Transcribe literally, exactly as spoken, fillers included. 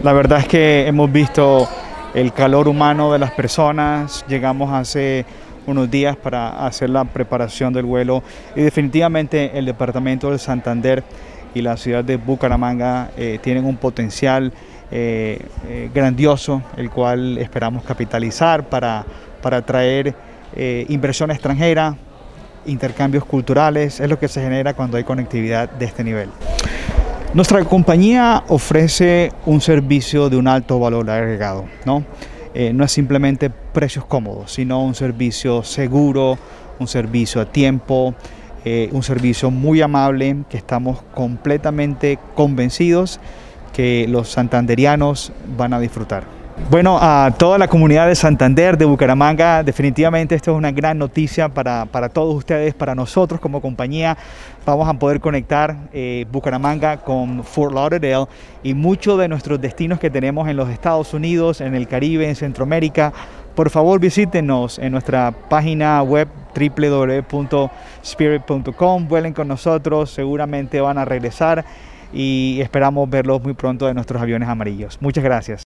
La verdad es que hemos visto el calor humano de las personas. Llegamos hace unos días para hacer la preparación del vuelo y definitivamente el departamento de Santander y la ciudad de Bucaramanga eh, tienen un potencial eh, eh, grandioso, el cual esperamos capitalizar para, para atraer eh, inversión extranjera, intercambios culturales. Es lo que se genera cuando hay conectividad de este nivel. Nuestra compañía ofrece un servicio de un alto valor agregado, ¿no? Eh, no es simplemente precios cómodos, sino un servicio seguro, un servicio a tiempo, eh, un servicio muy amable que estamos completamente convencidos que los santanderianos van a disfrutar. Bueno, a toda la comunidad de Santander, de Bucaramanga, definitivamente esto es una gran noticia para, para todos ustedes, para nosotros como compañía. Vamos a poder conectar eh, Bucaramanga con Fort Lauderdale y muchos de nuestros destinos que tenemos en los Estados Unidos, en el Caribe, en Centroamérica. Por favor, visítenos en nuestra página web w w w punto spirit punto com. Vuelen con nosotros, seguramente van a regresar y esperamos verlos muy pronto en nuestros aviones amarillos. Muchas gracias.